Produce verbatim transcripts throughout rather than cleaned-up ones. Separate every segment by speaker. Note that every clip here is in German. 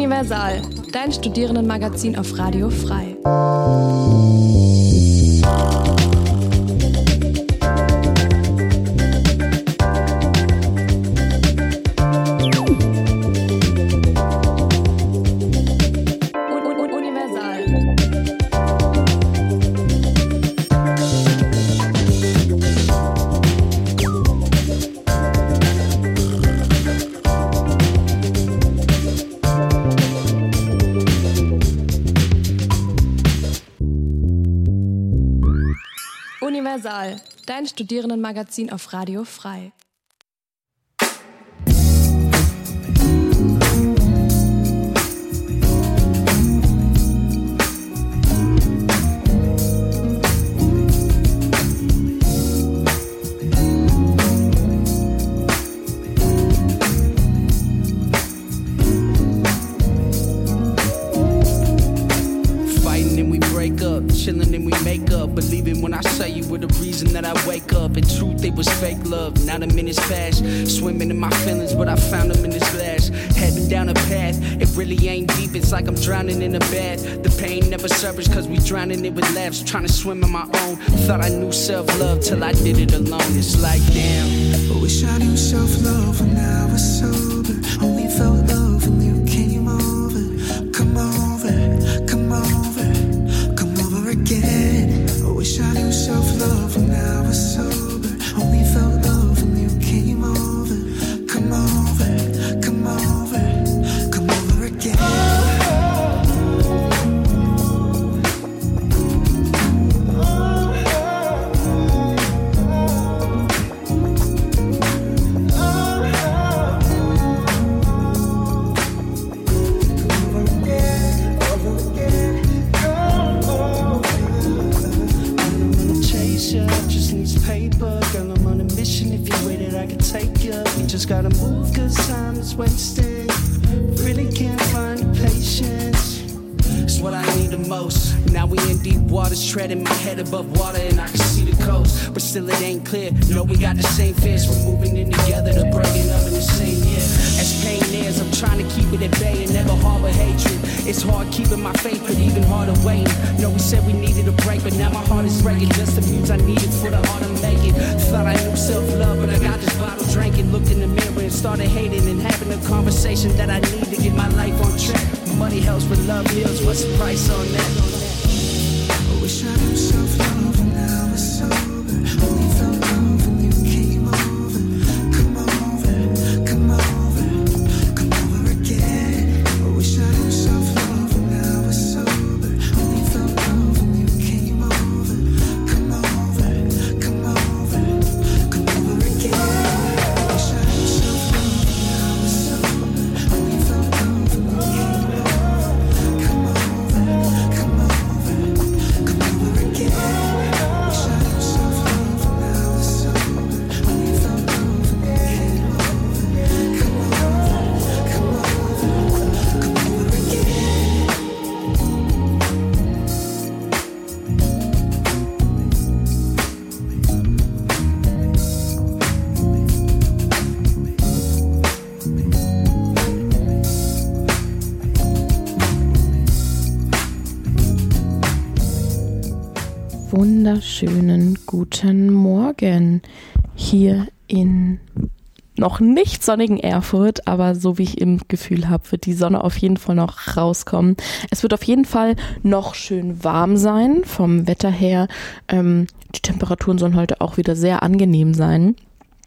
Speaker 1: Universal, dein Studierendenmagazin auf Radio Frei. Universal, dein Studierendenmagazin auf Radio Frei.
Speaker 2: Chillin' and we make up, believing when I say you were the reason that I wake up. In truth, it was fake love. Now the minutes fast, swimming in my feelings, but I found them in this glass. Heading down a path, it really ain't deep. It's like I'm drowning in a bath. The pain never suffers, cause we drowning it with laughs. Trying to swim on my own. Thought I knew self-love till I did it alone. It's like damn.
Speaker 3: I wish I knew self-love when I was sober. Only felt love when you came over. Come over, come over. Again. I wish I knew self-love when I was sober. Only felt love when you came over. Come over, come over, come over again.
Speaker 2: Just gotta move cause time is wasting. Really can't find the patience. It's what I need the most. Now we in deep waters, treading my head above water, and I can see the coast, but still it ain't clear. No, we got the same fears. We're moving in together, to breaking up in the same year. As pain is, I'm trying to keep it at bay and never harbor hatred. It's hard keeping my faith, but even harder waiting. No, we said we needed a break, but now my heart is breaking. Just the muse I needed for the heart to make it. Thought I knew self-love, but I got this bottle drinking. Looked in the mirror and started hating and having a conversation that I need to get my life on track. Money helps, but love heals. What's the price on that?
Speaker 3: I wish I knew self-love when I was sober. Only felt love when you came over. Come over, come over, come over again. I wish I knew self-love when I was sober. Only felt love when you came over. Come over, come over, come over again. I wish I knew self-love when I was sober. Only felt love when you came over. Come over, come over, come over again. I wish I knew self-love when I was sober. Only felt love when you came over. Come over, come over, come over again.
Speaker 4: Wunderschönen guten Morgen hier in noch nicht sonnigen Erfurt, aber so wie ich im Gefühl habe, wird die Sonne auf jeden Fall noch rauskommen. Es wird auf jeden Fall noch schön warm sein vom Wetter her. Ähm, die Temperaturen sollen heute auch wieder sehr angenehm sein.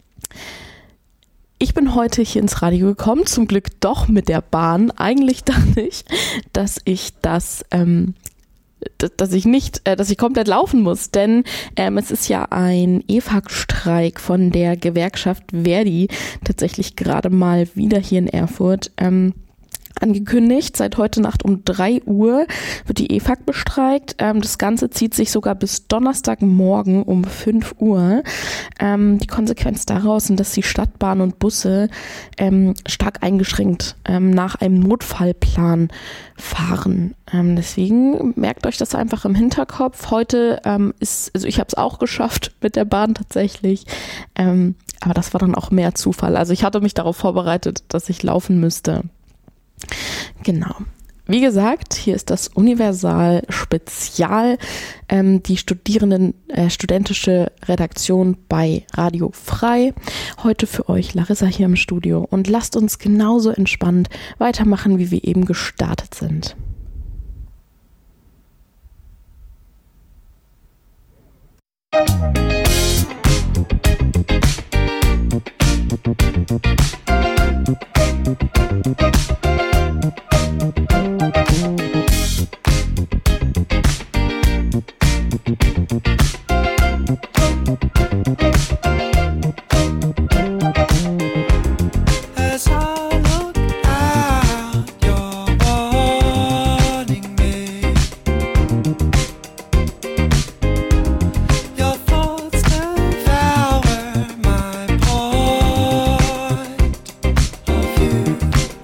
Speaker 4: Ich bin heute hier ins Radio gekommen, zum Glück doch mit der Bahn. Eigentlich dachte ich, dass ich das... Ähm, dass ich nicht, äh, dass ich komplett laufen muss, denn ähm, es ist ja ein E F A G-Streik von der Gewerkschaft Verdi tatsächlich gerade mal wieder hier in Erfurt ähm, angekündigt. Seit heute Nacht um drei Uhr wird die E F A G bestreikt. Ähm, das Ganze zieht sich sogar bis Donnerstagmorgen um fünf Uhr. Ähm, die Konsequenz daraus sind, dass die Stadtbahn und Busse ähm, stark eingeschränkt ähm, nach einem Notfallplan fahren. Ähm, deswegen merkt euch das einfach im Hinterkopf. Heute ähm, ist, also ich habe es auch geschafft mit der Bahn tatsächlich, ähm, aber das war dann auch mehr Zufall. Also ich hatte mich darauf vorbereitet, dass ich laufen müsste. Genau. Wie gesagt, hier ist das Universal Spezial, ähm, die Studierenden, äh, studentische Redaktion bei Radio Frei. Heute für euch Larissa hier im Studio und lasst uns genauso entspannt weitermachen, wie wir eben gestartet sind.
Speaker 3: As I look out, you're warning me. Your thoughts devour my point of view.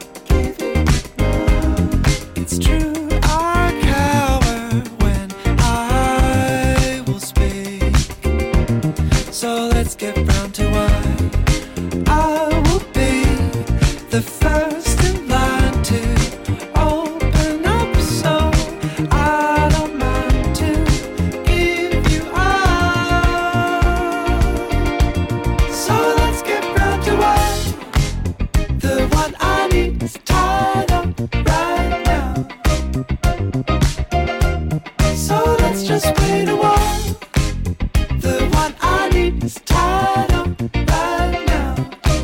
Speaker 3: It's true, I cower when I will speak. So let's get round to why I will be the first in line to open up, so I don't mind to give you up. So let's get round to why the one I need is tied up right now. So let's just wait a while. The one I need is tied up right now.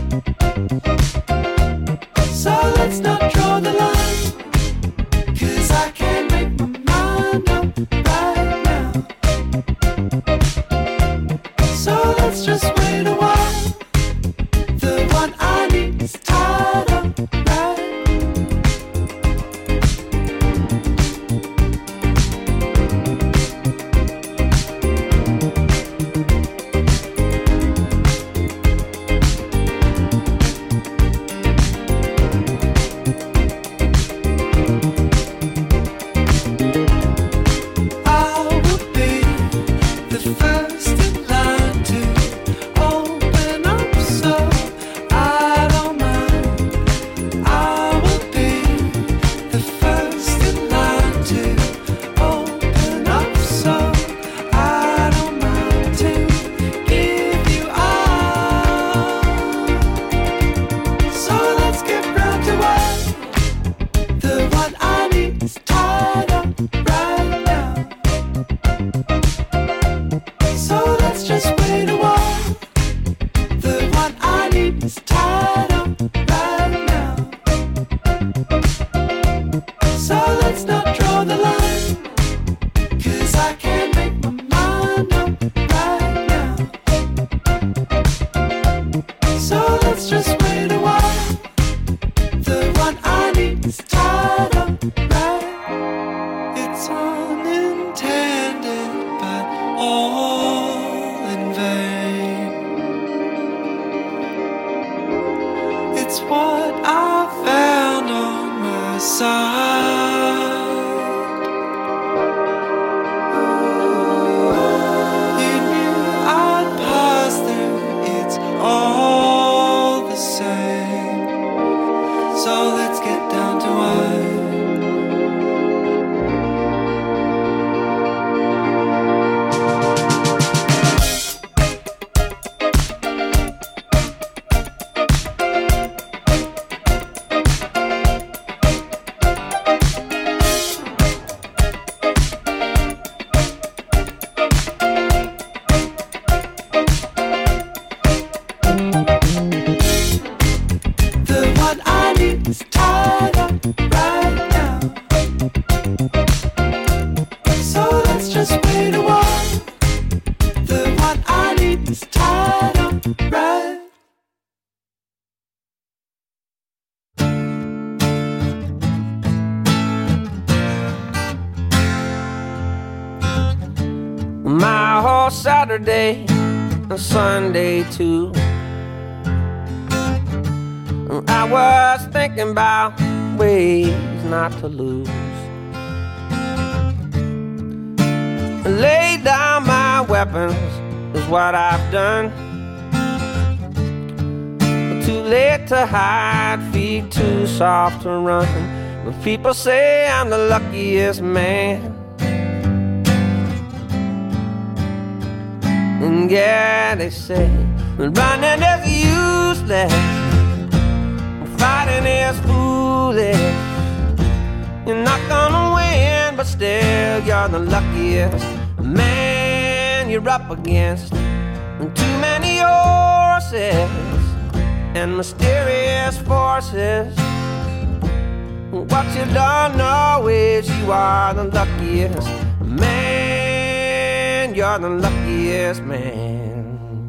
Speaker 3: So let's not draw the line, 'cause I can't make my mind up right now. So let's just wait a while. The one I need is tied up right. I will be the first in line to open up, so I don't mind. I will be the first in line to open up, so I don't mind to give you up. So let's get round to why the one I need is tied up right now. So let's just wait a while. The one I need is tied up right now. So let's not draw the line, 'cause I can't make my mind up right now. So let's just wait a while. The one I need is tied up right. It's unintended, but all in vain. It's what I found on my side. You knew I'd pass through, it's all the same. So let's get down to why. The one I need is tied up right now. So let's just wait a while. The one I need is tied up right.
Speaker 5: My whole Saturday and Sunday too, I was thinking about ways not to lose. Lay down my weapons is what I've done. To late to hide, feet too soft to run. But people say I'm the luckiest man. And yeah, they say that running is useless, fighting is foolish. You're not gonna win, but still you're the luckiest man you're up against. And too many horses and mysterious forces. What you don't know is you are the luckiest man. You're the luckiest man.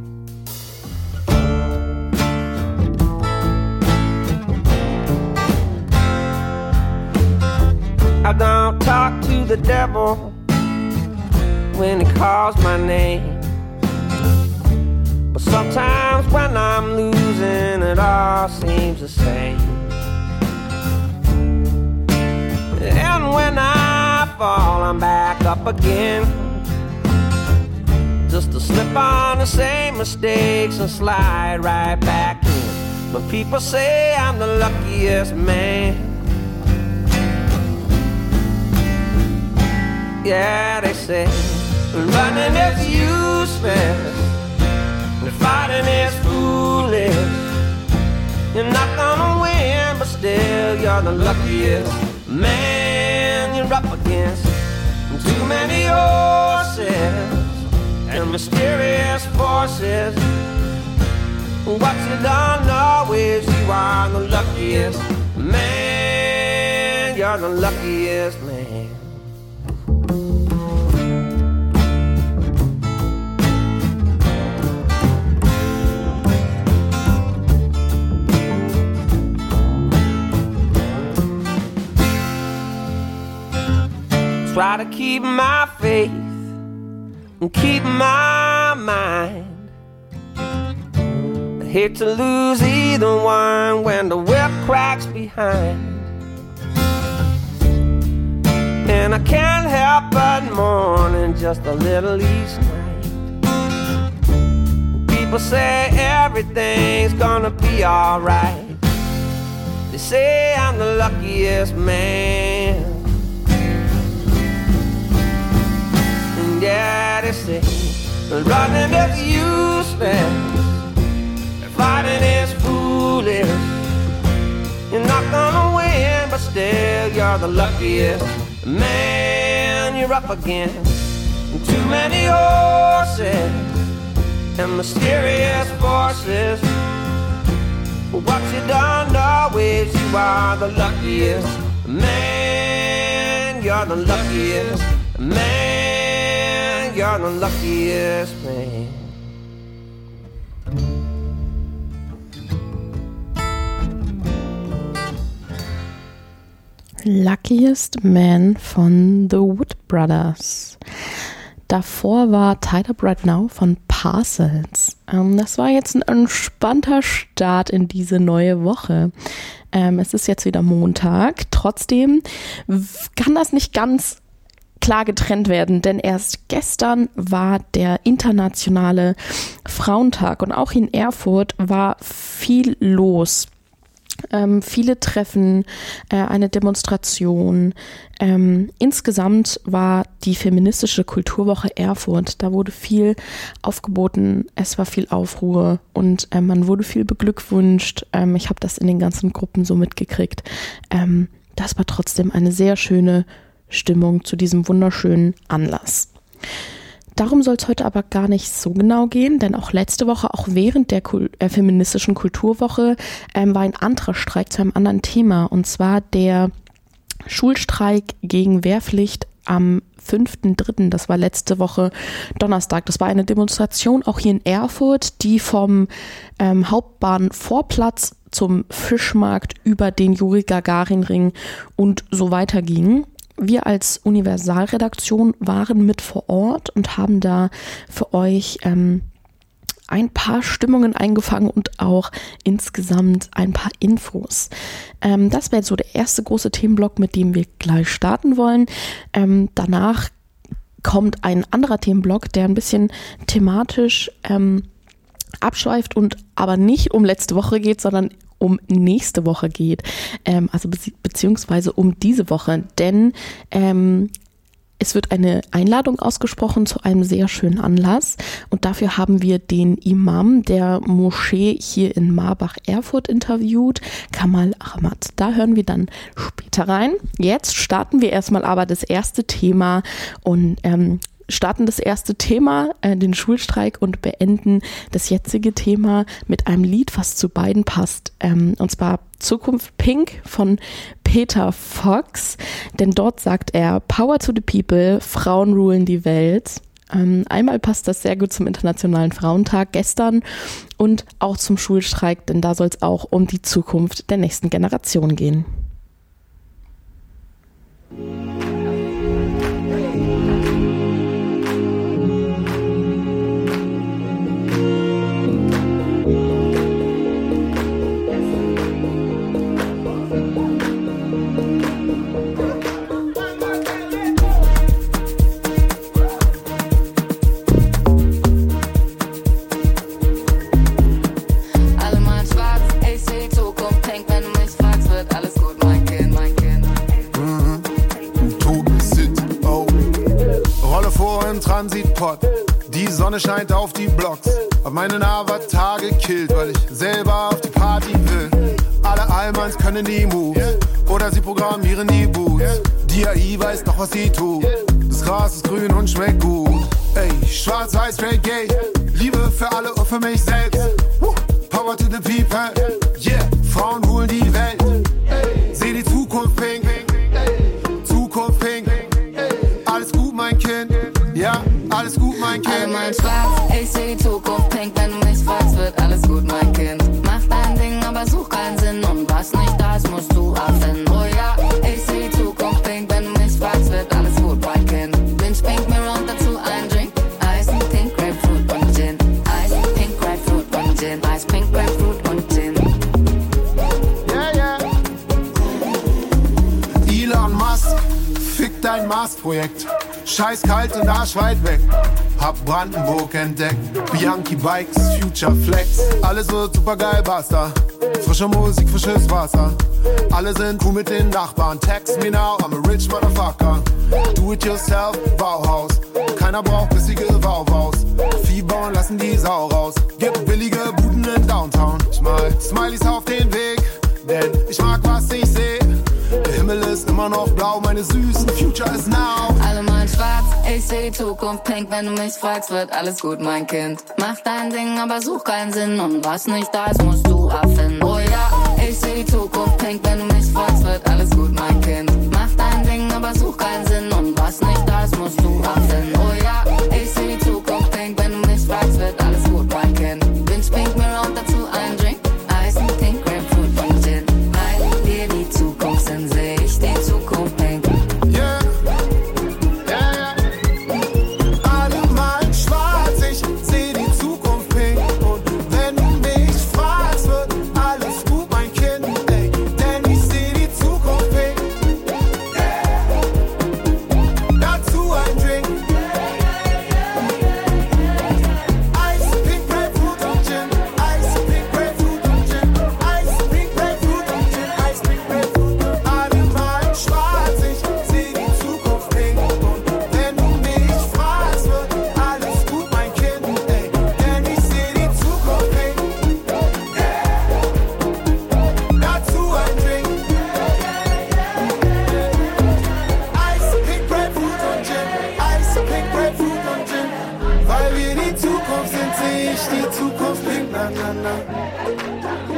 Speaker 5: I don't talk to the devil when he calls my name, but sometimes when I'm losing, it all seems the same. And when I fall, I'm back up again, just to slip on the same mistakes and slide right back in. But people say I'm the luckiest man. Yeah, they say running is useless, and fighting is foolish. You're not gonna win, but still you're the luckiest man you're up against. Too many horses and mysterious forces. What you don't know is you are the luckiest man. You're the luckiest man. Try to keep my faith and keep my mind. I hate to lose either one when the whip cracks behind. And I can't help but mourning just a little each night. People say everything's gonna be alright. They say I'm the luckiest man. Yeah, they say running is useless, fighting is foolish. You're not gonna win, but still you're the luckiest man you're up against. Too many horses and mysterious forces. What you don't know is you are the luckiest man. You're the luckiest man. You're the luckiest man.
Speaker 4: Luckiest Man von The Wood Brothers. Davor war Tied Up Right Now von Parcels. Ähm, das war jetzt ein entspannter Start in diese neue Woche. Ähm, es ist jetzt wieder Montag. Trotzdem kann das nicht ganz klar getrennt werden, denn erst gestern war der internationale Frauentag und auch in Erfurt war viel los. Ähm, viele Treffen, äh, eine Demonstration. Ähm, insgesamt war die feministische Kulturwoche Erfurt. Da wurde viel aufgeboten, es war viel Aufruhr und äh, man wurde viel beglückwünscht. Ähm, ich habe das in den ganzen Gruppen so mitgekriegt. Ähm, das war trotzdem eine sehr schöne Stimmung zu diesem wunderschönen Anlass. Darum soll es heute aber gar nicht so genau gehen, denn auch letzte Woche, auch während der Kul- äh, feministischen Kulturwoche, ähm, war ein anderer Streik zu einem anderen Thema, und zwar der Schulstreik gegen Wehrpflicht am fünften dritten Das war letzte Woche Donnerstag. Das war eine Demonstration auch hier in Erfurt, die vom ähm, Hauptbahnvorplatz zum Fischmarkt über den Juri-Gagarin-Ring und so weiter ging. Wir als Universalredaktion waren mit vor Ort und haben da für euch ähm, ein paar Stimmungen eingefangen und auch insgesamt ein paar Infos. Ähm, das wäre so der erste große Themenblock, mit dem wir gleich starten wollen. Ähm, danach kommt ein anderer Themenblock, der ein bisschen thematisch ähm, abschweift und aber nicht um letzte Woche geht, sondern um nächste Woche geht, ähm, also be- beziehungsweise um diese Woche, denn ähm, es wird eine Einladung ausgesprochen zu einem sehr schönen Anlass und dafür haben wir den Imam der Moschee hier in Marbach-Erfurt interviewt, Kamal Ahmad. Da hören wir dann später rein. Jetzt starten wir erstmal aber das erste Thema und ähm, starten das erste Thema, äh, den Schulstreik, und beenden das jetzige Thema mit einem Lied, was zu beiden passt. Ähm, und zwar Zukunft Pink von Peter Fox. Denn dort sagt er, Power to the people, Frauen rulen die Welt. Ähm, einmal passt das sehr gut zum Internationalen Frauentag gestern und auch zum Schulstreik, denn da soll es auch um die Zukunft der nächsten Generation gehen.
Speaker 6: Transitpot, die Sonne scheint auf die Blocks. Hab meinen Avatar gekillt, weil ich selber auf die Party will. Alle Allmanns können die Moves, oder sie programmieren die Boots. Die A I weiß doch, was sie tut. Das Gras ist grün und schmeckt gut. Ey, schwarz, weiß, straight, gay. Liebe für alle und für mich selbst. Power to the people, yeah. Frauen rulen die Welt. Seh die Zukunft pink, Zukunft pink. Alles gut, mein Kind. Ja, alles gut, mein Kind.
Speaker 7: Alle meinen schwarz, ich seh die Zukunft pink. Wenn du mich fragst, wird alles gut, mein Kind. Mach dein Ding, aber such keinen Sinn. Und was nicht da ist, musst du erfinden. Oh ja, ich seh die Zukunft pink. Wenn du mich fragst, wird alles gut, mein Kind. Binge Pink Mirror und dazu ein Drink. Ice, Pink, Grapefruit und Gin. Ice, Pink, Grapefruit und Gin. Ice, Pink, Grapefruit und Gin.
Speaker 6: Yeah, yeah. Elon Musk, fick dein Mars-Projekt. Scheiß kalt und arschweit weg. Hab Brandenburg entdeckt. Bianchi Bikes, Future Flex. Alles wird super geil, basta. Frische Musik, frisches Wasser. Alle sind cool mit den Nachbarn. Text me now, I'm a rich motherfucker. Do it yourself, Bauhaus. Keiner braucht bissige Wauwaus. Vieh bauen, lassen die Sau raus. Gibt billige Buden in Downtown. Ich mal Smileys auf den Weg, denn ich mag, was ich seh. Der Himmel ist immer noch blau, meine süßen Future is now.
Speaker 7: Alle malen schwarz, ich seh die Zukunft pink. Wenn du mich fragst, wird alles gut, mein Kind. Mach dein Ding, aber such keinen Sinn. Und was nicht da ist, musst du erfinden. Oh ja, ich seh die Zukunft pink. Wenn du mich fragst, wird alles gut, mein Kind. Mach dein Ding, aber such keinen Sinn. Und was nicht da ist, musst du erfinden. Oh ja, ich seh die Zukunft pink. Wenn du mich fragst, wird alles gut, mein Kind. Binge Pink Mirror und dazu ein Drink. Ice, Pink, Grapefruit und Gin. Weil wir die Zukunft sind, seh ich die Zukunft pink.
Speaker 6: Yeah, yeah, yeah. Alle malen schwarz, ich seh die Zukunft pink. Und wenn du mich fragst, wird alles gut, mein Kind. Ey, denn ich seh die Zukunft pink. Yeah. Dazu ein Drink. Ice, Pink, Grapefruit und Gin. Ice, Pink, Grapefruit und Gin. Ice, Pink, Grapefruit und Gin. Ice, Pink, Grapefruit. Alle malen schwarz, ich seh die Zukunft pink. Und wenn du mich fragst, wird alles gut, mein Kind. Ey, denn ich seh die Zukunft pink. Yeah. Dazu ein Drink. Ice, Pink, Grapefruit und Gin. Ice, Pink, Grapefruit und Gin. Weil wir die Zukunft sind, seh ich die Zukunft pink. Na, na, na.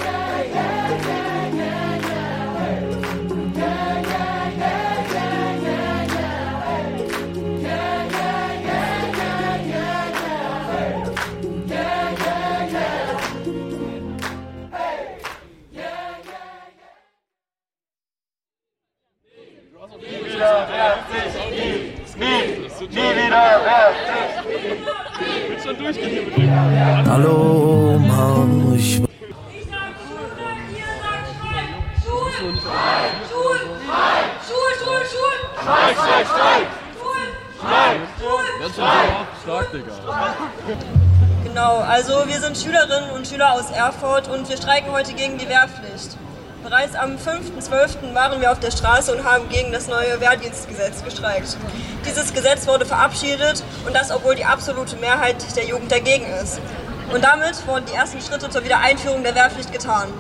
Speaker 3: Hallo, Mann, ich
Speaker 8: Genau, also wir sind Schülerinnen und Schüler aus Erfurt und wir streiken heute gegen die Wehrpflicht. Bereits am fünften zwölften waren wir auf der Straße und haben gegen das neue Wehrdienstgesetz gestreikt. Dieses Gesetz wurde verabschiedet und das, obwohl die absolute Mehrheit der Jugend dagegen ist. Und damit wurden die ersten Schritte zur Wiedereinführung der Wehrpflicht getan.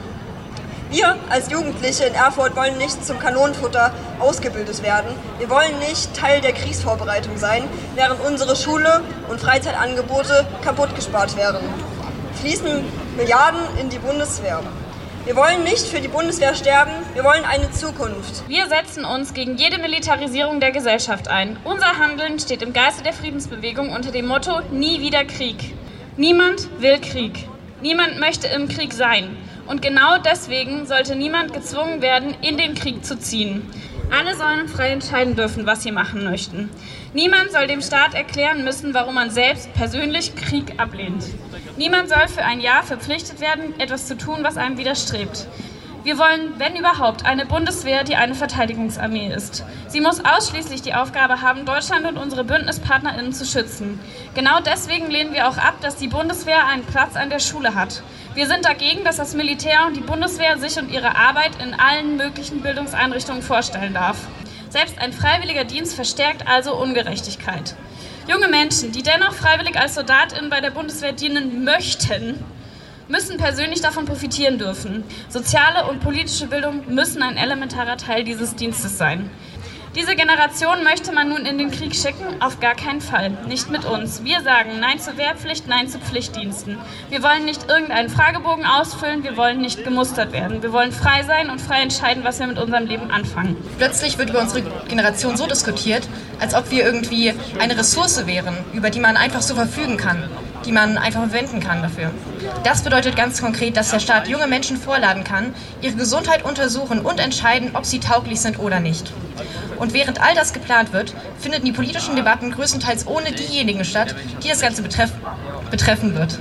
Speaker 8: Wir als Jugendliche in Erfurt wollen nicht zum Kanonenfutter ausgebildet werden. Wir wollen nicht Teil der Kriegsvorbereitung sein, während unsere Schule und Freizeitangebote kaputt gespart werden. Fließen Milliarden in die Bundeswehr. Wir wollen nicht für die Bundeswehr sterben, wir wollen eine Zukunft.
Speaker 9: Wir setzen uns gegen jede Militarisierung der Gesellschaft ein. Unser Handeln steht im Geiste der Friedensbewegung unter dem Motto Nie wieder Krieg. Niemand will Krieg. Niemand möchte im Krieg sein. Und genau deswegen sollte niemand gezwungen werden, in den Krieg zu ziehen. Alle sollen frei entscheiden dürfen, was sie machen möchten. Niemand soll dem Staat erklären müssen, warum man selbst persönlich Krieg ablehnt. Niemand soll für ein Jahr verpflichtet werden, etwas zu tun, was einem widerstrebt. Wir wollen, wenn überhaupt, eine Bundeswehr, die eine Verteidigungsarmee ist. Sie muss ausschließlich die Aufgabe haben, Deutschland und unsere BündnispartnerInnen zu schützen. Genau deswegen lehnen wir auch ab, dass die Bundeswehr einen Platz an der Schule hat. Wir sind dagegen, dass das Militär und die Bundeswehr sich und ihre Arbeit in allen möglichen Bildungseinrichtungen vorstellen darf. Selbst ein freiwilliger Dienst verstärkt also Ungerechtigkeit. Junge Menschen, die dennoch freiwillig als SoldatInnen bei der Bundeswehr dienen möchten, müssen persönlich davon profitieren dürfen. Soziale und politische Bildung müssen ein elementarer Teil dieses Dienstes sein. Diese Generation möchte man nun in den Krieg schicken? Auf gar keinen Fall. Nicht mit uns. Wir sagen Nein zur Wehrpflicht, Nein zu Pflichtdiensten. Wir wollen nicht irgendeinen Fragebogen ausfüllen, wir wollen nicht gemustert werden. Wir wollen frei sein und frei entscheiden, was wir mit unserem Leben anfangen.
Speaker 10: Plötzlich wird über unsere Generation so diskutiert, als ob wir irgendwie eine Ressource wären, über die man einfach so verfügen kann, die man einfach verwenden kann dafür. Das bedeutet ganz konkret, dass der Staat junge Menschen vorladen kann, ihre Gesundheit untersuchen und entscheiden, ob sie tauglich sind oder nicht. Und während all das geplant wird, finden die politischen Debatten größtenteils ohne diejenigen statt, die das Ganze betreff- betreffen wird.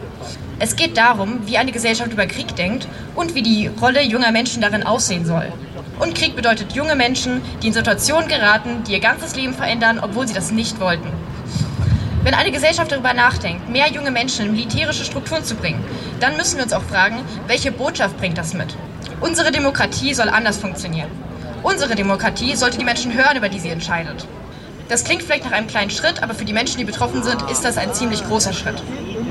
Speaker 10: Es geht darum, wie eine Gesellschaft über Krieg denkt und wie die Rolle junger Menschen darin aussehen soll. Und Krieg bedeutet junge Menschen, die in Situationen geraten, die ihr ganzes Leben verändern, obwohl sie das nicht wollten. Wenn eine Gesellschaft darüber nachdenkt, mehr junge Menschen in militärische Strukturen zu bringen, dann müssen wir uns auch fragen, welche Botschaft bringt das mit? Unsere Demokratie soll anders funktionieren. Unsere Demokratie sollte die Menschen hören, über die sie entscheidet. Das klingt vielleicht nach einem kleinen Schritt, aber für die Menschen, die betroffen sind, ist das ein ziemlich großer Schritt.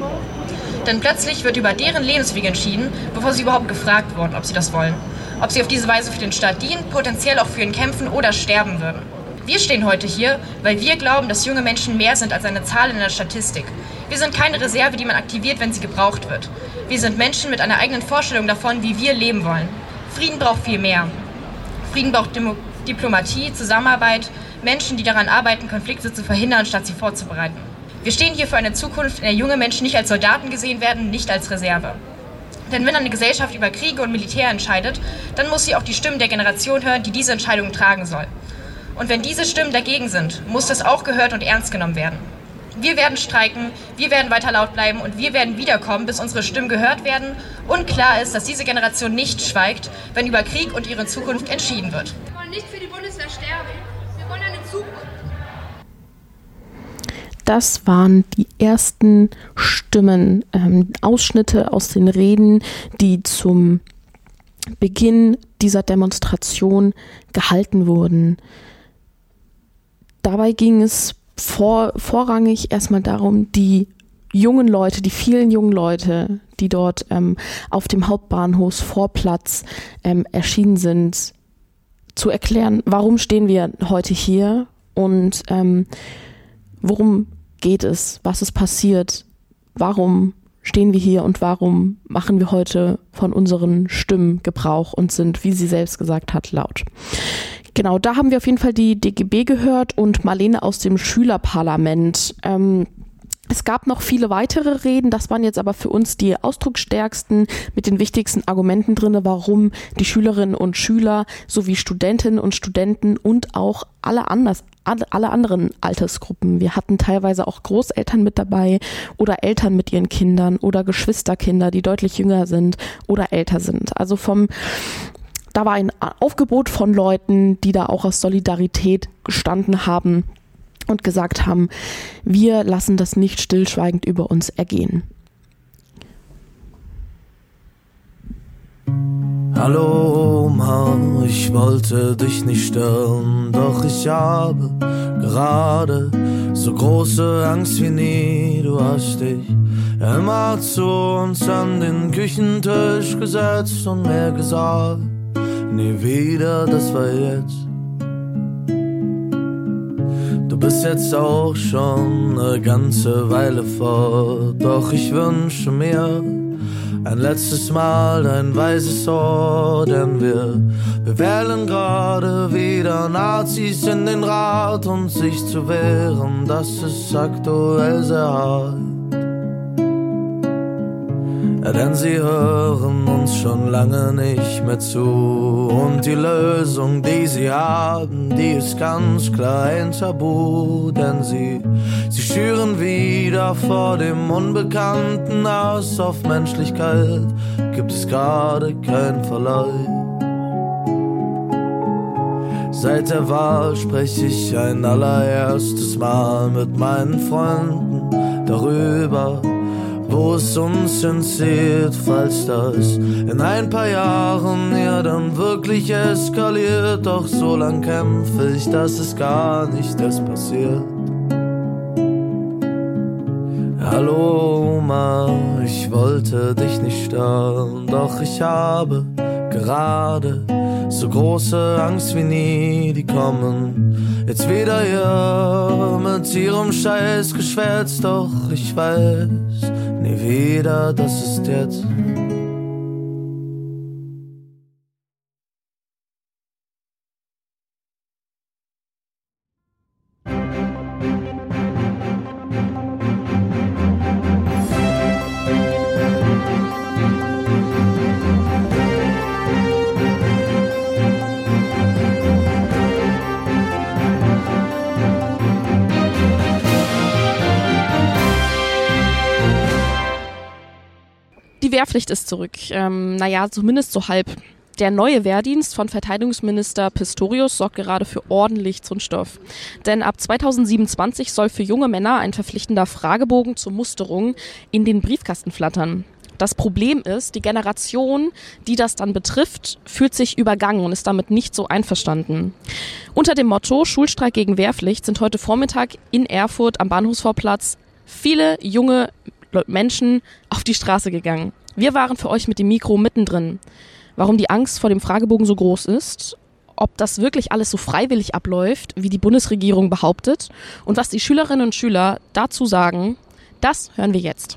Speaker 10: Denn plötzlich wird über deren Lebensweg entschieden, bevor sie überhaupt gefragt wurden, ob sie das wollen. Ob sie auf diese Weise für den Staat dienen, potenziell auch für ihn kämpfen oder sterben würden. Wir stehen heute hier, weil wir glauben, dass junge Menschen mehr sind als eine Zahl in der Statistik. Wir sind keine Reserve, die man aktiviert, wenn sie gebraucht wird. Wir sind Menschen mit einer eigenen Vorstellung davon, wie wir leben wollen. Frieden braucht viel mehr. Frieden braucht Demo- Diplomatie, Zusammenarbeit, Menschen, die daran arbeiten, Konflikte zu verhindern, statt sie vorzubereiten. Wir stehen hier für eine Zukunft, in der junge Menschen nicht als Soldaten gesehen werden, nicht als Reserve. Denn wenn eine Gesellschaft über Kriege und Militär entscheidet, dann muss sie auch die Stimmen der Generation hören, die diese Entscheidungen tragen soll. Und wenn diese Stimmen dagegen sind, muss das auch gehört und ernst genommen werden. Wir werden streiken, wir werden weiter laut bleiben und wir werden wiederkommen, bis unsere Stimmen gehört werden und klar ist, dass diese Generation nicht schweigt, wenn über Krieg und ihre Zukunft entschieden wird.
Speaker 11: Wir wollen nicht für die Bundeswehr sterben, wir wollen eine Zukunft.
Speaker 4: Das waren die ersten Stimmen, ähm, Ausschnitte aus den Reden, die zum Beginn dieser Demonstration gehalten wurden. Dabei ging es vor, vorrangig erstmal darum, die jungen Leute, die vielen jungen Leute, die dort ähm, auf dem Hauptbahnhofsvorplatz ähm, erschienen sind, zu erklären, warum stehen wir heute hier und ähm, worum geht es, was ist passiert, warum stehen wir hier und warum machen wir heute von unseren Stimmen Gebrauch und sind, wie sie selbst gesagt hat, laut. Genau, da haben wir auf jeden Fall die D G B gehört und Marlene aus dem Schülerparlament. Ähm, es gab noch viele weitere Reden, das waren jetzt aber für uns die ausdrucksstärksten mit den wichtigsten Argumenten drin, warum die Schülerinnen und Schüler sowie Studentinnen und Studenten und auch alle anders, alle anderen Altersgruppen. Wir hatten teilweise auch Großeltern mit dabei oder Eltern mit ihren Kindern oder Geschwisterkinder, die deutlich jünger sind oder älter sind. Also vom Da war ein Aufgebot von Leuten, die da auch aus Solidarität gestanden haben und gesagt haben, wir lassen das nicht stillschweigend über uns ergehen.
Speaker 12: Hallo Oma, ich wollte dich nicht stören, doch ich habe gerade so große Angst wie nie. Du hast dich immer zu uns an den Küchentisch gesetzt und mir gesagt, nie wieder, das war jetzt. Du bist jetzt auch schon eine ganze Weile fort, doch ich wünsche mir ein letztes Mal ein weißes Ohr, denn wir, wir wählen gerade wieder Nazis in den Rat und sich zu wehren, das ist aktuell sehr hart. Ja, denn sie hören uns schon lange nicht mehr zu und die Lösung, die sie haben, die ist ganz klar ein Tabu, denn sie, sie schüren wieder vor dem Unbekannten aus. Auf Menschlichkeit gibt es gerade kein Verleih. Seit der Wahl spreche ich ein allererstes Mal mit meinen Freunden darüber, wo es uns hinzieht, falls das in ein paar Jahren ja dann wirklich eskaliert. Doch so lang kämpfe ich, dass es gar nicht erst passiert. Hallo Oma, ich wollte dich nicht stören, doch ich habe gerade so große Angst wie nie. Die kommen jetzt wieder hier mit ihrem Scheiß geschwätzt, doch ich weiß, nie wieder, das ist jetzt.
Speaker 4: Die Wehrpflicht ist zurück. Ähm, naja, zumindest so halb. Der neue Wehrdienst von Verteidigungsminister Pistorius sorgt gerade für ordentlich Zündstoff. Denn ab zweitausendsiebenundzwanzig soll für junge Männer ein verpflichtender Fragebogen zur Musterung in den Briefkasten flattern. Das Problem ist, die Generation, die das dann betrifft, fühlt sich übergangen und ist damit nicht so einverstanden. Unter dem Motto Schulstreik gegen Wehrpflicht sind heute Vormittag in Erfurt am Bahnhofsvorplatz viele junge Menschen auf die Straße gegangen. Wir waren für euch mit dem Mikro mittendrin. Warum die Angst vor dem Fragebogen so groß ist, ob das wirklich alles so freiwillig abläuft, wie die Bundesregierung behauptet und was die Schülerinnen und Schüler dazu sagen, das hören wir jetzt.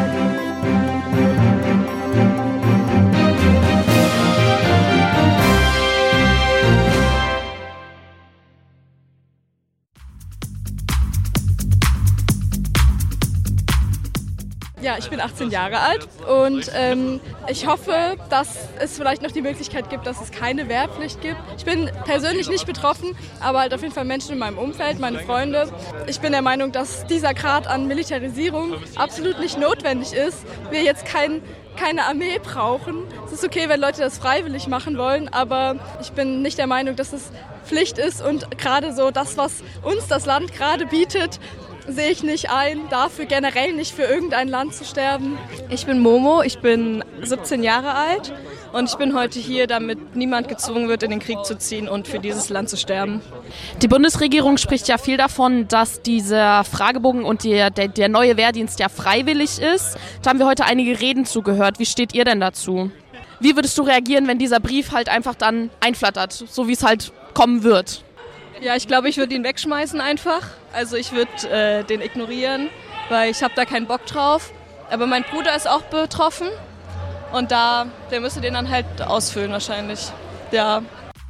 Speaker 13: Ja, ich bin achtzehn Jahre alt und ähm, ich hoffe, dass es vielleicht noch die Möglichkeit gibt, dass es keine Wehrpflicht gibt. Ich bin persönlich nicht betroffen, aber halt auf jeden Fall Menschen in meinem Umfeld, meine Freunde. Ich bin der Meinung, dass dieser Grad an Militarisierung absolut nicht notwendig ist. Wir jetzt kein, keine Armee brauchen. Es ist okay, wenn Leute das freiwillig machen wollen, aber ich bin nicht der Meinung, dass es Pflicht ist und gerade so das, was uns das Land gerade bietet, sehe ich nicht ein, dafür generell nicht für irgendein Land zu sterben.
Speaker 14: Ich bin Momo, ich bin siebzehn Jahre alt und ich bin heute hier, damit niemand gezwungen wird, in den Krieg zu ziehen und für dieses Land zu sterben.
Speaker 4: Die Bundesregierung spricht ja viel davon, dass dieser Fragebogen und der, der, der neue Wehrdienst ja freiwillig ist. Da haben wir heute einige Reden zugehört. Wie steht ihr denn dazu? Wie würdest du reagieren, wenn dieser Brief halt einfach dann einflattert, so wie es halt kommen wird?
Speaker 14: Ja, ich glaube, ich würde ihn wegschmeißen einfach. Also ich würde äh, den ignorieren, weil ich habe da keinen Bock drauf. Aber mein Bruder ist auch betroffen und da, der müsste den dann halt ausfüllen wahrscheinlich. Ja.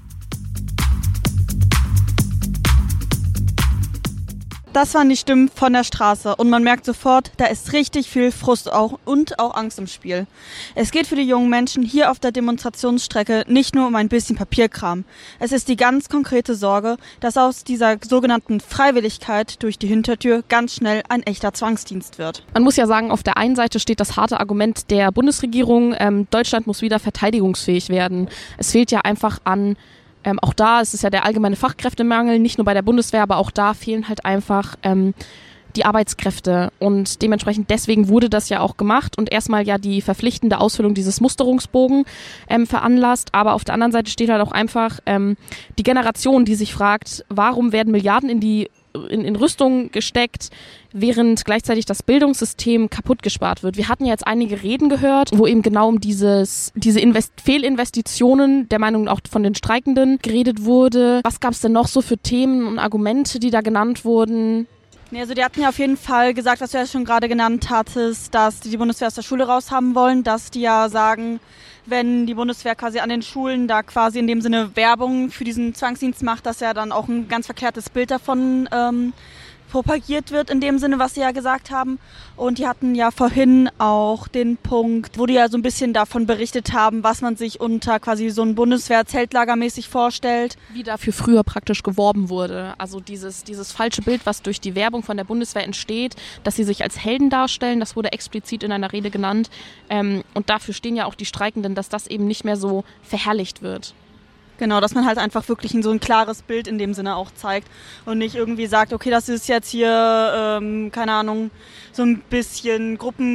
Speaker 15: Das waren die Stimmen von der Straße und man merkt sofort, da ist richtig viel Frust auch und auch Angst im Spiel. Es geht für die jungen Menschen hier auf der Demonstrationsstrecke nicht nur um ein bisschen Papierkram. Es ist die ganz konkrete Sorge, dass aus dieser sogenannten Freiwilligkeit durch die Hintertür ganz schnell ein echter Zwangsdienst wird.
Speaker 4: Man muss ja sagen, auf der einen Seite steht das harte Argument der Bundesregierung, ähm, Deutschland muss wieder verteidigungsfähig werden. Es fehlt ja einfach an Ähm, auch da ist es ja der allgemeine Fachkräftemangel, nicht nur bei der Bundeswehr, aber auch da fehlen halt einfach ähm, die Arbeitskräfte und dementsprechend deswegen wurde das ja auch gemacht und erstmal ja die verpflichtende Ausfüllung dieses Musterungsbogen ähm, veranlasst, aber auf der anderen Seite steht halt auch einfach ähm, die Generation, die sich fragt, warum werden Milliarden in die in, in Rüstung gesteckt, während gleichzeitig das Bildungssystem kaputt gespart wird. Wir hatten ja jetzt einige Reden gehört, wo eben genau um dieses diese Invest- Fehlinvestitionen der Meinung auch von den Streikenden geredet wurde. Was gab es denn noch so für Themen und Argumente, die da genannt wurden?
Speaker 15: Nee, also die hatten ja auf jeden Fall gesagt, was du ja schon gerade genannt hattest, dass die die Bundeswehr aus der Schule raus haben wollen, dass die ja sagen, wenn die Bundeswehr quasi an den Schulen da quasi in dem Sinne Werbung für diesen Zwangsdienst macht, dass ja dann auch ein ganz verkehrtes Bild davon ähm, propagiert wird in dem Sinne, was sie ja gesagt haben. Und die hatten ja vorhin auch den Punkt, wo die ja so ein bisschen davon berichtet haben, was man sich unter quasi so ein Bundeswehr-Zeltlagermäßig vorstellt.
Speaker 4: Wie dafür früher praktisch geworben wurde. Also dieses, dieses falsche Bild, was durch die Werbung von der Bundeswehr entsteht, dass sie sich als Helden darstellen, das wurde explizit in einer Rede genannt. Ähm, und dafür stehen ja auch die Streikenden, dass das eben nicht mehr so verherrlicht wird.
Speaker 15: Genau, dass man halt einfach wirklich so ein klares Bild in dem Sinne auch zeigt und nicht irgendwie sagt, okay, das ist jetzt hier, ähm, keine Ahnung, so ein bisschen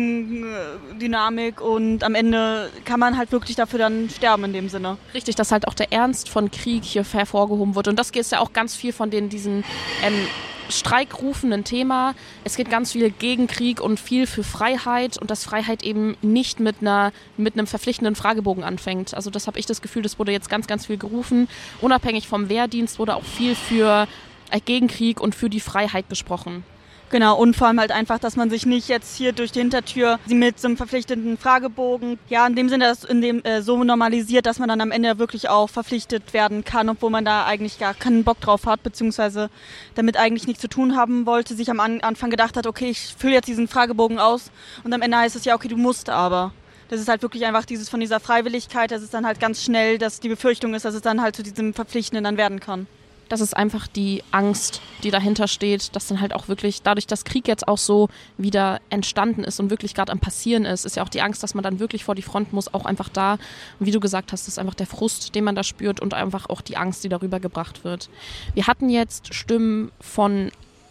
Speaker 15: Gruppendynamik und am Ende kann man halt wirklich dafür dann sterben in dem Sinne.
Speaker 4: Richtig, dass halt auch der Ernst von Krieg hier hervorgehoben wird und das geht ja auch ganz viel von den, diesen ähm, streikrufenden Thema. Es geht ganz viel gegen Krieg und viel für Freiheit und dass Freiheit eben nicht mit einer mit einem verpflichtenden Fragebogen anfängt. Also das habe ich das Gefühl, das wurde jetzt ganz, ganz viel gerufen. Unabhängig vom Wehrdienst wurde auch viel für äh, gegen Krieg und für die Freiheit gesprochen.
Speaker 15: Genau, und vor allem halt einfach, dass man sich nicht jetzt hier durch die Hintertür mit so einem verpflichtenden Fragebogen, ja, in dem Sinne, dass in dem äh, so normalisiert, dass man dann am Ende wirklich auch verpflichtet werden kann, obwohl man da eigentlich gar keinen Bock drauf hat, beziehungsweise damit eigentlich nichts zu tun haben wollte, sich am An- Anfang gedacht hat, okay, ich fülle jetzt diesen Fragebogen aus und am Ende heißt es ja, okay, du musst aber. Das ist halt wirklich einfach dieses von dieser Freiwilligkeit, dass es dann halt ganz schnell, dass die Befürchtung ist, dass es dann halt zu diesem Verpflichtenden dann werden kann.
Speaker 4: Das ist einfach die Angst, die dahinter steht, dass dann halt auch wirklich, dadurch, dass Krieg jetzt auch so wieder entstanden ist und wirklich gerade am Passieren ist, ist ja auch die Angst, dass man dann wirklich vor die Front muss, auch einfach da. Und wie du gesagt hast, ist einfach der Frust, den man da spürt und einfach auch die Angst, die darüber gebracht wird. Wir hatten jetzt Stimmen von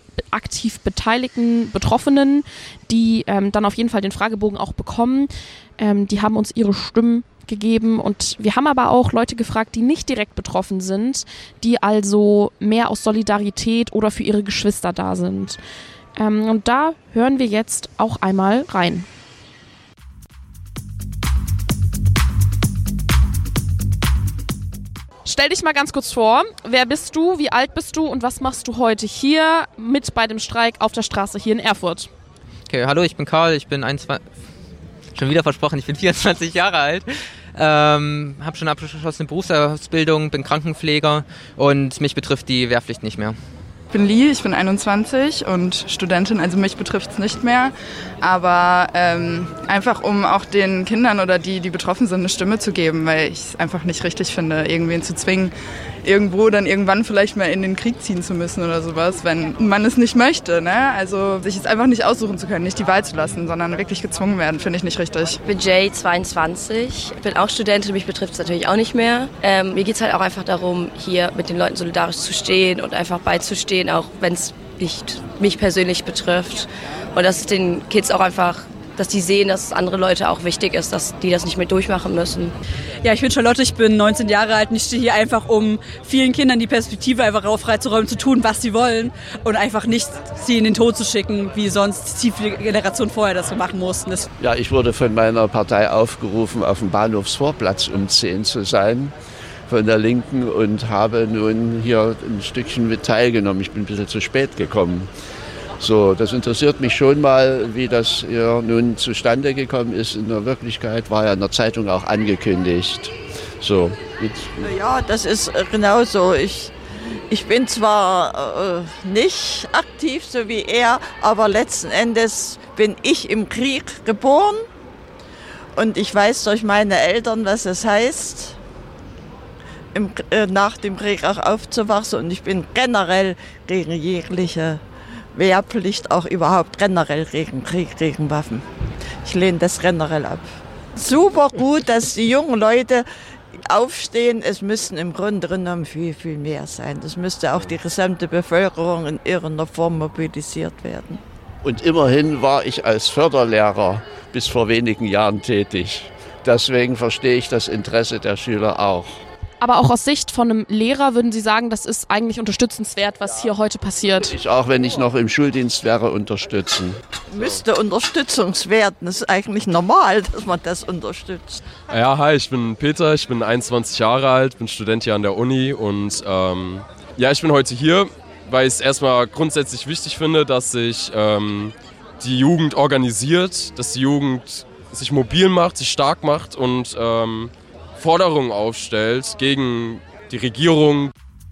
Speaker 4: aktiv beteiligten Betroffenen, die ähm, dann auf jeden Fall den Fragebogen auch bekommen. Ähm, die haben uns ihre Stimmen gegeben und wir haben aber auch Leute gefragt, die nicht direkt betroffen sind, die also mehr aus Solidarität oder für ihre Geschwister da sind. Ähm, und da hören wir jetzt auch einmal rein. Stell dich mal ganz kurz vor, wer bist du, wie alt bist du und was machst du heute hier mit bei dem Streik auf der Straße hier in Erfurt?
Speaker 16: Okay, hallo, ich bin Karl, ich bin einundzwanzig, schon wieder versprochen, ich bin vierundzwanzig Jahre alt, ähm, habe schon eine abgeschlossene Berufsausbildung, bin Krankenpfleger und mich betrifft die Wehrpflicht nicht mehr.
Speaker 17: Ich bin Lee, ich bin einundzwanzig und Studentin, also mich betrifft es nicht mehr, aber ähm, einfach um auch den Kindern oder die, die betroffen sind, eine Stimme zu geben, weil ich es einfach nicht richtig finde, irgendwen zu zwingen, irgendwo dann irgendwann vielleicht mal in den Krieg ziehen zu müssen oder sowas, wenn man es nicht möchte, ne? Also sich es einfach nicht aussuchen zu können, nicht die Wahl zu lassen, sondern wirklich gezwungen werden, finde ich nicht richtig.
Speaker 18: Ich bin Jay, zweiundzwanzig, ich bin auch Studentin, mich betrifft es natürlich auch nicht mehr. Ähm, mir geht es halt auch einfach darum, hier mit den Leuten solidarisch zu stehen und einfach beizustehen, auch wenn es nicht mich persönlich betrifft. Und dass es den Kids auch einfach, dass die sehen, dass es andere Leute auch wichtig ist, dass die das nicht mehr durchmachen müssen.
Speaker 19: Ja, ich bin Charlotte, ich bin neunzehn Jahre alt und ich stehe hier einfach, um vielen Kindern die Perspektive einfach freizuräumen, zu tun, was sie wollen und einfach nicht sie in den Tod zu schicken, wie sonst die viele Generationen vorher das machen mussten. Das
Speaker 20: ja, ich wurde von meiner Partei aufgerufen, auf dem Bahnhofsvorplatz um zehn zu sein, von der Linken, und habe nun hier ein Stückchen mit teilgenommen. Ich bin ein bisschen zu spät gekommen. So, das interessiert mich schon mal, wie das hier nun zustande gekommen ist. In der Wirklichkeit war ja in der Zeitung auch angekündigt. So,
Speaker 21: ja, das ist genauso. Ich, ich bin zwar äh, nicht aktiv, so wie er, aber letzten Endes bin ich im Krieg geboren. Und ich weiß durch meine Eltern, was es heißt, im, äh, nach dem Krieg auch aufzuwachsen. Und ich bin generell gegen jegliche Wehrpflicht, auch überhaupt generell gegen Krieg, gegen Waffen. Ich lehne das generell ab. Super gut, dass die jungen Leute aufstehen. Es müssten im Grunde genommen viel, viel mehr sein. Es müsste auch die gesamte Bevölkerung in irgendeiner Form mobilisiert werden.
Speaker 20: Und immerhin war ich als Förderlehrer bis vor wenigen Jahren tätig. Deswegen verstehe ich das Interesse der Schüler auch.
Speaker 4: Aber auch aus Sicht von einem Lehrer würden Sie sagen, das ist eigentlich unterstützenswert, was hier heute passiert?
Speaker 20: Ich auch, wenn ich noch im Schuldienst wäre, unterstützen.
Speaker 21: Müsste unterstützungswert. Das ist eigentlich normal, dass man das unterstützt.
Speaker 1: Ja, hi, ich bin Peter, ich bin einundzwanzig Jahre alt, bin Student hier an der Uni und ähm, ja, ich bin heute hier, weil ich es erstmal grundsätzlich wichtig finde, dass sich ähm, die Jugend organisiert, dass die Jugend sich mobil macht, sich stark macht und ähm, Forderungen aufstellt gegen die Regierung.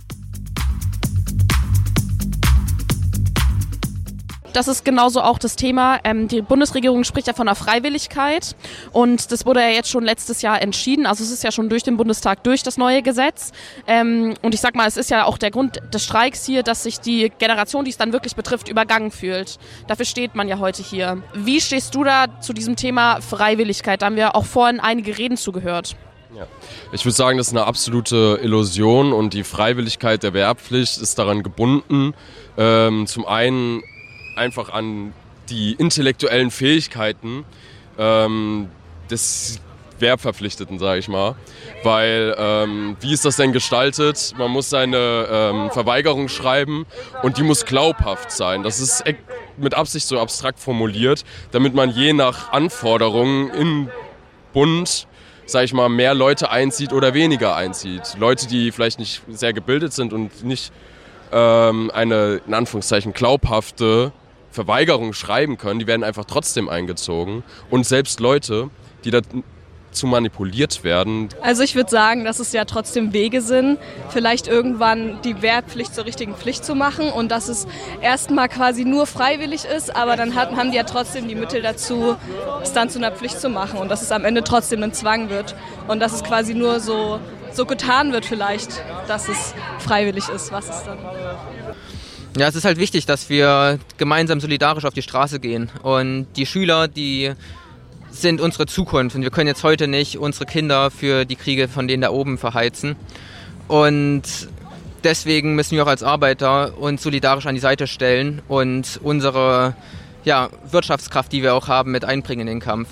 Speaker 4: Das ist genauso auch das Thema. Ähm, die Bundesregierung spricht ja von einer Freiwilligkeit und das wurde ja jetzt schon letztes Jahr entschieden. Also es ist ja schon durch den Bundestag durch, das neue Gesetz. Ähm, und ich sag mal, es ist ja auch der Grund des Streiks hier, dass sich die Generation, die es dann wirklich betrifft, übergangen fühlt. Dafür steht man ja heute hier. Wie stehst du da zu diesem Thema Freiwilligkeit? Da haben wir auch vorhin einige Reden zugehört.
Speaker 1: Ja. Ich würde sagen, das ist eine absolute Illusion und die Freiwilligkeit der Wehrpflicht ist daran gebunden, ähm, zum einen einfach an die intellektuellen Fähigkeiten ähm, des Wehrverpflichteten, sage ich mal. Weil, ähm, wie ist das denn gestaltet? Man muss seine ähm, Verweigerung schreiben und die muss glaubhaft sein. Das ist mit Absicht so abstrakt formuliert, damit man je nach Anforderungen im Bund, sag ich mal, mehr Leute einzieht oder weniger einzieht. Leute, die vielleicht nicht sehr gebildet sind und nicht ähm, eine, in Anführungszeichen, glaubhafte Verweigerung schreiben können, die werden einfach trotzdem eingezogen. Und selbst Leute, die dazu manipuliert werden.
Speaker 14: Also ich würde sagen, dass es ja trotzdem Wege sind, vielleicht irgendwann die Wehrpflicht zur richtigen Pflicht zu machen und dass es erstmal quasi nur freiwillig ist, aber dann hat, haben die ja trotzdem die Mittel dazu, es dann zu einer Pflicht zu machen und dass es am Ende trotzdem ein Zwang wird und dass es quasi nur so, so getan wird vielleicht, dass es freiwillig ist, was es dann...
Speaker 16: Ja, es ist halt wichtig, dass wir gemeinsam solidarisch auf die Straße gehen. Und die Schüler, die sind unsere Zukunft. Und wir können jetzt heute nicht unsere Kinder für die Kriege von denen da oben verheizen. Und deswegen müssen wir auch als Arbeiter uns solidarisch an die Seite stellen und unsere ja, Wirtschaftskraft, die wir auch haben, mit einbringen in den Kampf.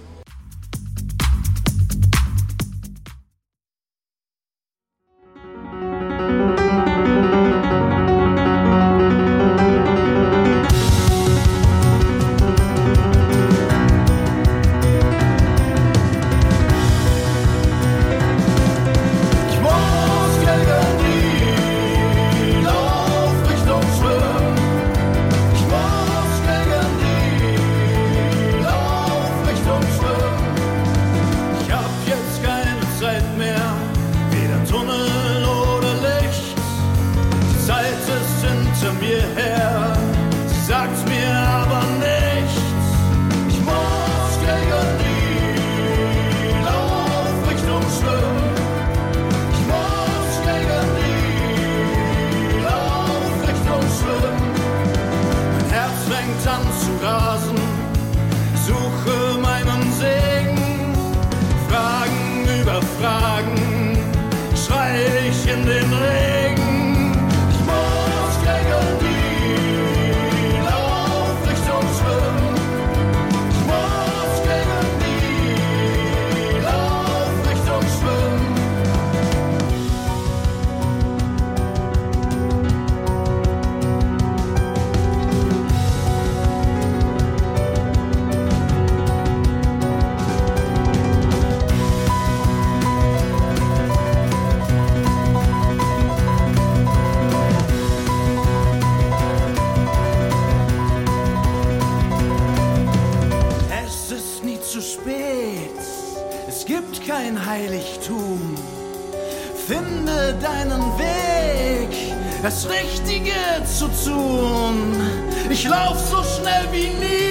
Speaker 3: das Richtige zu tun. Ich lauf so schnell wie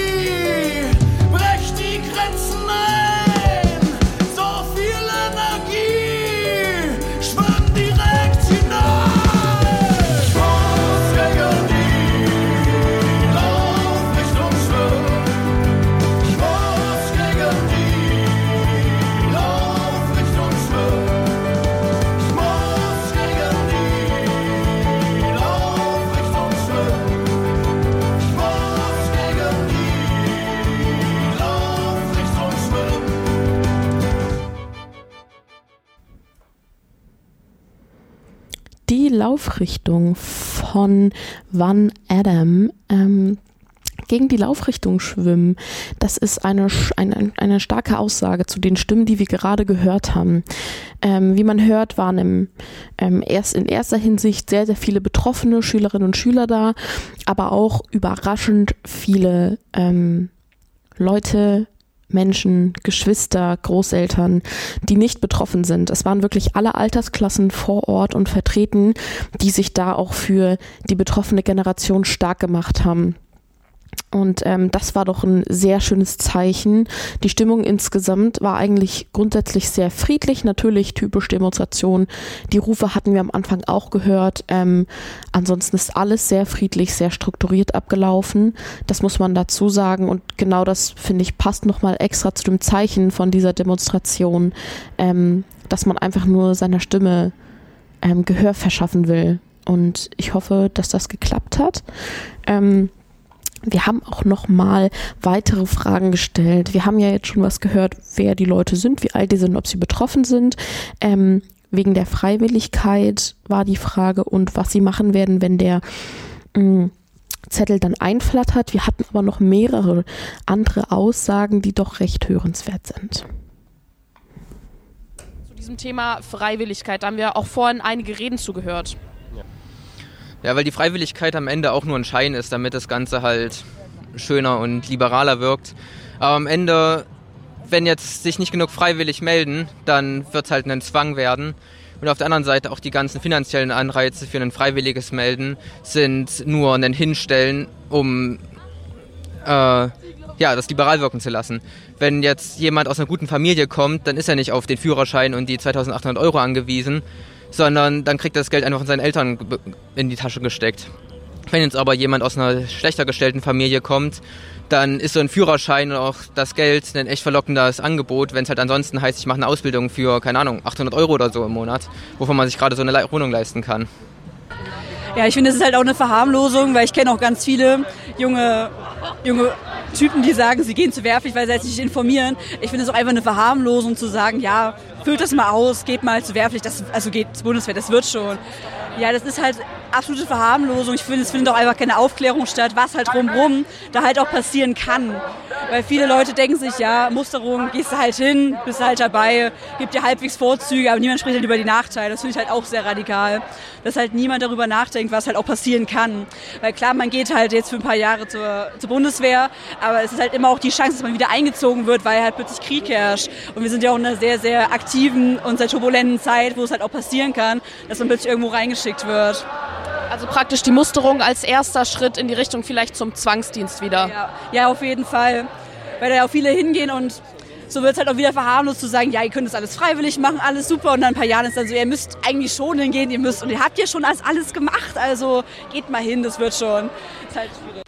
Speaker 3: nie, brech die Grenzen ein. So viel Energie schwamm direkt hinein. Ich muss gegen die Laufrichtung schwimmen. Ich muss gegen die Laufrichtung schwimmen.
Speaker 4: die Laufrichtung von Van Adam. Ähm, gegen die Laufrichtung schwimmen, das ist eine, eine, eine starke Aussage zu den Stimmen, die wir gerade gehört haben. Ähm, wie man hört, waren im, ähm, erst in erster Hinsicht sehr, sehr viele betroffene Schülerinnen und Schüler da, aber auch überraschend viele ähm, Leute, Menschen, Geschwister, Großeltern, die nicht betroffen sind. Es waren wirklich alle Altersklassen vor Ort und vertreten, die sich da auch für die betroffene Generation stark gemacht haben. Und ähm, das war doch ein sehr schönes Zeichen. Die Stimmung insgesamt war eigentlich grundsätzlich sehr friedlich, natürlich typisch Demonstration. Die Rufe hatten wir am Anfang auch gehört. Ähm, ansonsten ist alles sehr friedlich, sehr strukturiert abgelaufen. Das muss man dazu sagen. Und genau das, finde ich, passt nochmal extra zu dem Zeichen von dieser Demonstration, ähm, dass man einfach nur seiner Stimme ähm, Gehör verschaffen will. Und ich hoffe, dass das geklappt hat. Ähm, Wir haben auch noch mal weitere Fragen gestellt. Wir haben ja jetzt schon was gehört, wer die Leute sind, wie alt die sind, ob sie betroffen sind. Ähm, wegen der Freiwilligkeit war die Frage und was sie machen werden, wenn der mh, Zettel dann einflattert. Wir hatten aber noch mehrere andere Aussagen, die doch recht hörenswert sind.
Speaker 2: Zu diesem Thema Freiwilligkeit, da haben wir auch vorhin einige Reden zugehört.
Speaker 16: Ja, weil die Freiwilligkeit am Ende auch nur ein Schein ist, damit das Ganze halt schöner und liberaler wirkt. Aber am Ende, wenn jetzt sich nicht genug freiwillig melden, dann wird es halt ein Zwang werden. Und auf der anderen Seite auch die ganzen finanziellen Anreize für ein freiwilliges Melden sind nur ein Hinstellen, um äh, ja, das liberal wirken zu lassen. Wenn jetzt jemand aus einer guten Familie kommt, dann ist er nicht auf den Führerschein und die zweitausendachthundert Euro angewiesen, sondern dann kriegt er das Geld einfach von seinen Eltern in die Tasche gesteckt. Wenn jetzt aber jemand aus einer schlechter gestellten Familie kommt, dann ist so ein Führerschein und auch das Geld ein echt verlockendes Angebot, wenn es halt ansonsten heißt, ich mache eine Ausbildung für, keine Ahnung, achthundert Euro oder so im Monat, wovon man sich gerade so eine Le- Wohnung leisten kann.
Speaker 19: Ja, ich finde, es ist halt auch eine Verharmlosung, weil ich kenne auch ganz viele junge, junge Typen, die sagen, sie gehen zur Wehrpflicht, weil sie sich nicht informieren. Ich finde es auch einfach eine Verharmlosung zu sagen, ja, füllt das mal aus, geht mal zur Wehrpflicht, das, also geht zur Bundeswehr, das wird schon. Ja, das ist halt absolute Verharmlosung. Ich finde, es findet auch einfach keine Aufklärung statt, was halt drumherum da halt auch passieren kann. Weil viele Leute denken sich, ja, Musterung, gehst du halt hin, bist halt dabei, gibt dir halbwegs Vorzüge, aber niemand spricht halt über die Nachteile. Das finde ich halt auch sehr radikal, dass halt niemand darüber nachdenkt, was halt auch passieren kann. Weil klar, man geht halt jetzt für ein paar Jahre zur, zur Bundeswehr, aber es ist halt immer auch die Chance, dass man wieder eingezogen wird, weil halt plötzlich Krieg herrscht. Und wir sind ja auch in einer sehr, sehr aktiven und sehr turbulenten Zeit, wo es halt auch passieren kann, dass man plötzlich irgendwo reingeschickt wird.
Speaker 2: Also praktisch die Musterung als erster Schritt in die Richtung vielleicht zum Zwangsdienst wieder.
Speaker 19: Ja, ja, auf jeden Fall. Weil da ja auch viele hingehen und so wird es halt auch wieder verharmlost zu sagen, ja, ihr könnt das alles freiwillig machen, alles super. Und dann ein paar Jahre ist dann so, ihr müsst eigentlich schon hingehen, ihr müsst. Und ihr habt ja schon alles, alles gemacht, also geht mal hin, das wird schon. Ist halt schwierig.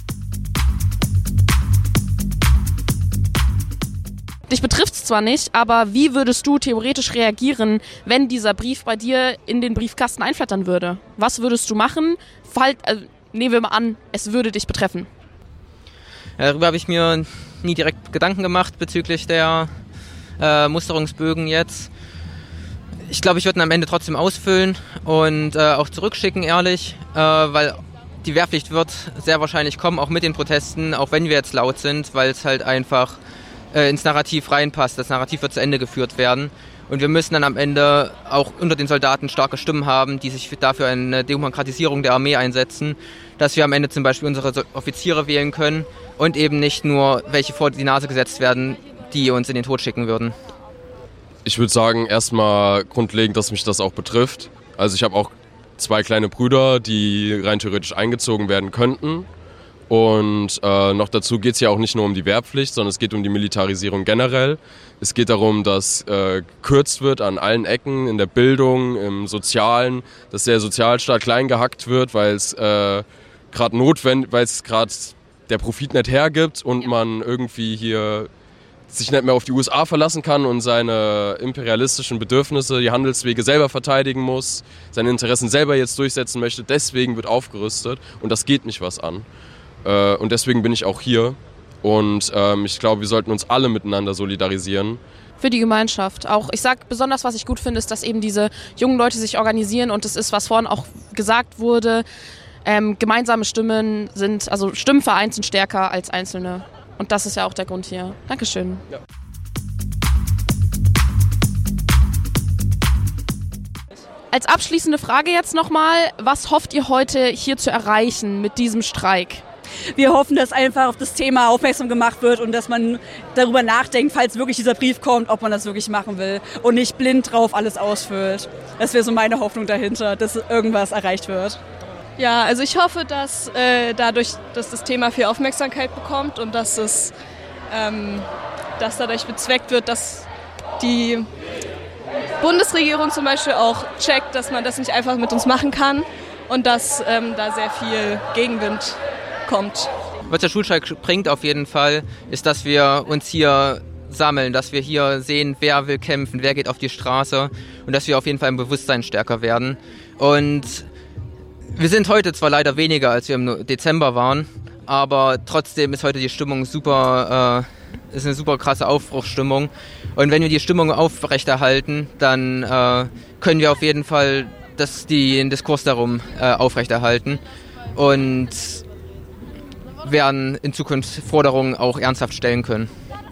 Speaker 2: Dich betrifft es zwar nicht, aber wie würdest du theoretisch reagieren, wenn dieser Brief bei dir in den Briefkasten einflattern würde? Was würdest du machen? Fall, also, nehmen wir mal an, es würde dich betreffen.
Speaker 16: Ja, darüber habe ich mir nie direkt Gedanken gemacht bezüglich der äh, Musterungsbögen jetzt. Ich glaube, ich würde ihn am Ende trotzdem ausfüllen und äh, auch zurückschicken, ehrlich, äh, weil die Wehrpflicht wird sehr wahrscheinlich kommen, auch mit den Protesten, auch wenn wir jetzt laut sind, weil es halt einfach ins Narrativ reinpasst. Das Narrativ wird zu Ende geführt werden. Und wir müssen dann am Ende auch unter den Soldaten starke Stimmen haben, die sich dafür eine Demokratisierung der Armee einsetzen, dass wir am Ende zum Beispiel unsere Offiziere wählen können und eben nicht nur welche vor die Nase gesetzt werden, die uns in den Tod schicken würden.
Speaker 1: Ich würde sagen, erstmal grundlegend, dass mich das auch betrifft. Also ich habe auch zwei kleine Brüder, die rein theoretisch eingezogen werden könnten. Und äh, noch dazu geht es ja auch nicht nur um die Wehrpflicht, sondern es geht um die Militarisierung generell. Es geht darum, dass äh, gekürzt wird an allen Ecken, in der Bildung, im Sozialen, dass der Sozialstaat klein gehackt wird, weil es äh, gerade notwendig, weil es gerade der Profit nicht hergibt und man irgendwie hier sich nicht mehr auf die U S A verlassen kann und seine imperialistischen Bedürfnisse, die Handelswege selber verteidigen muss, seine Interessen selber jetzt durchsetzen möchte. Deswegen wird aufgerüstet und das geht mich was an. Und deswegen bin ich auch hier und ähm, ich glaube, wir sollten uns alle miteinander solidarisieren,
Speaker 2: Für die Gemeinschaft. Auch, ich sag besonders, was ich gut finde, ist, dass eben diese jungen Leute sich organisieren und das ist, was vorhin auch gesagt wurde, ähm, gemeinsame Stimmen sind, also Stimmen vereint sind stärker als einzelne. Und das ist ja auch der Grund hier. Dankeschön. Ja. Als abschließende Frage jetzt nochmal, was hofft ihr heute hier zu erreichen mit diesem Streik?
Speaker 19: Wir hoffen, dass einfach auf das Thema aufmerksam gemacht wird und dass man darüber nachdenkt, falls wirklich dieser Brief kommt, ob man das wirklich machen will und nicht blind drauf alles ausfüllt. Das wäre so meine Hoffnung dahinter, dass irgendwas erreicht wird.
Speaker 14: Ja, also ich hoffe, dass äh, dadurch, dass das Thema viel Aufmerksamkeit bekommt und dass es ähm, dass dadurch bezweckt wird, dass die Bundesregierung zum Beispiel auch checkt, dass man das nicht einfach mit uns machen kann und dass ähm, da sehr viel Gegenwind kommt.
Speaker 16: Was der Schulstreik bringt auf jeden Fall, ist, dass wir uns hier sammeln, dass wir hier sehen, wer will kämpfen, wer geht auf die Straße und dass wir auf jeden Fall im Bewusstsein stärker werden. Und wir sind heute zwar leider weniger, als wir im Dezember waren, aber trotzdem ist heute die Stimmung super, äh, ist eine super krasse Aufbruchsstimmung. Und wenn wir die Stimmung aufrechterhalten, dann äh, können wir auf jeden Fall das, die, den Diskurs darum äh, aufrechterhalten und werden in Zukunft Forderungen auch ernsthaft stellen können.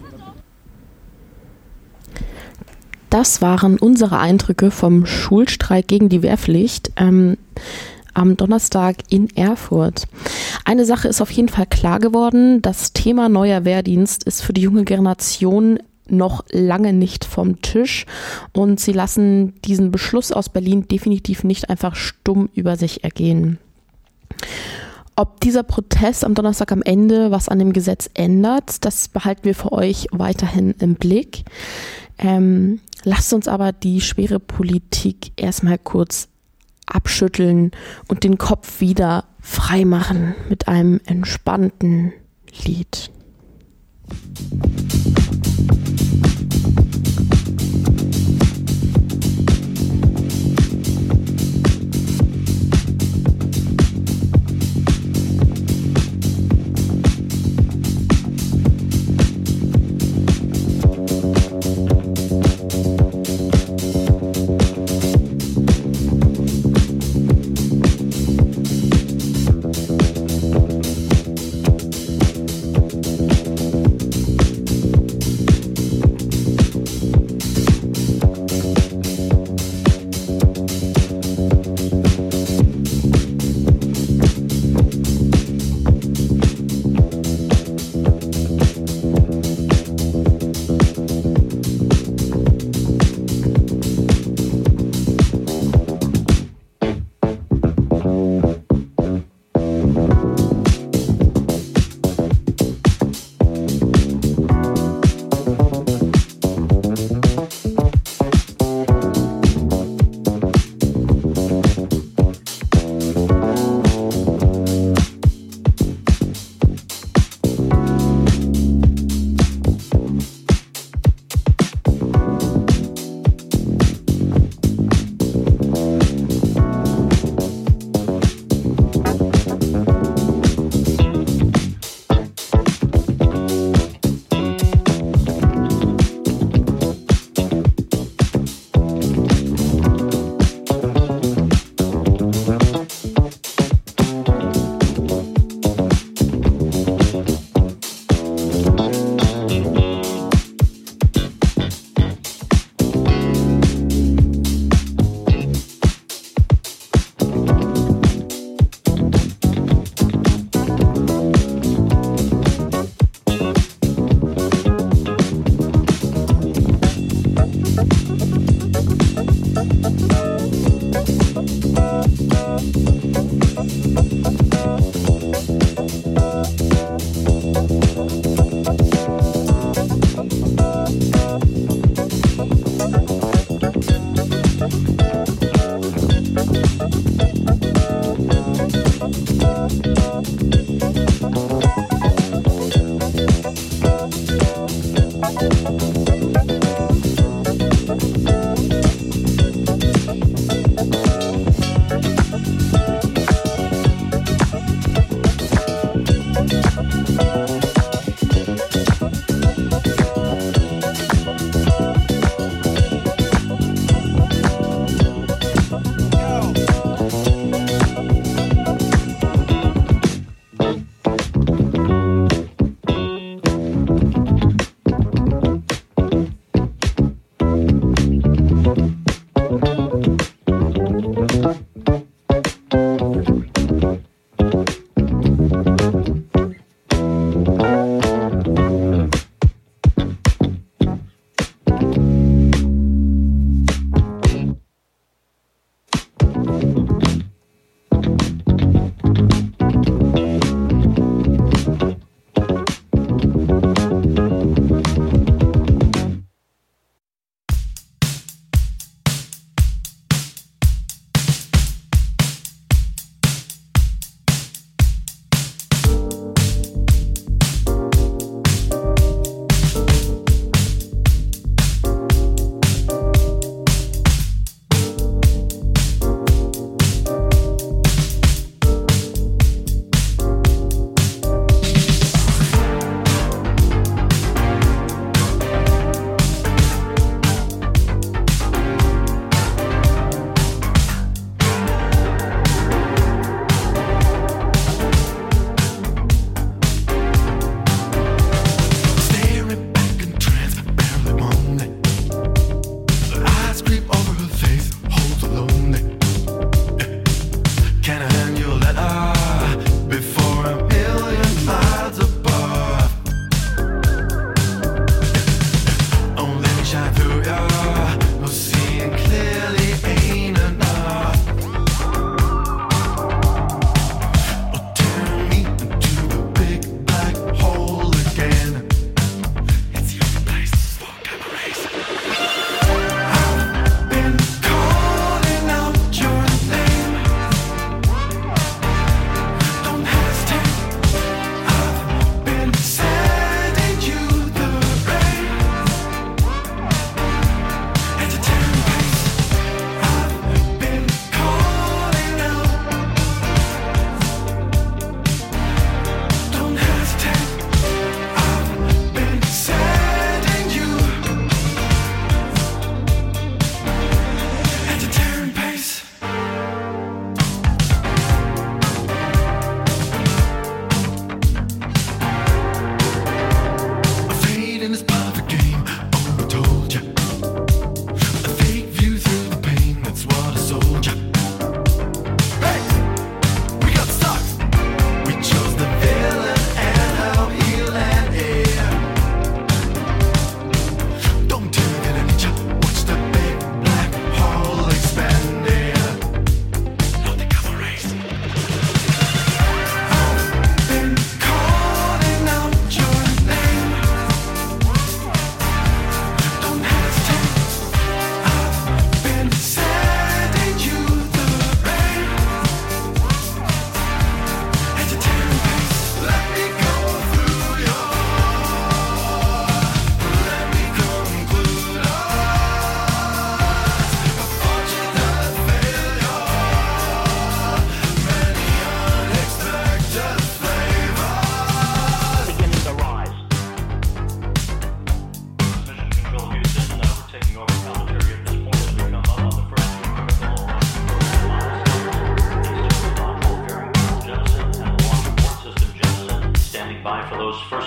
Speaker 4: Das waren unsere Eindrücke vom Schulstreik gegen die Wehrpflicht ähm, am Donnerstag in Erfurt. Eine Sache ist auf jeden Fall klar geworden, das Thema neuer Wehrdienst ist für die junge Generation noch lange nicht vom Tisch und sie lassen diesen Beschluss aus Berlin definitiv nicht einfach stumm über sich ergehen. Ob dieser Protest am Donnerstag am Ende was an dem Gesetz ändert, das behalten wir für euch weiterhin im Blick. Ähm, lasst uns aber die schwere Politik erstmal kurz abschütteln und den Kopf wieder frei machen mit einem entspannten Lied.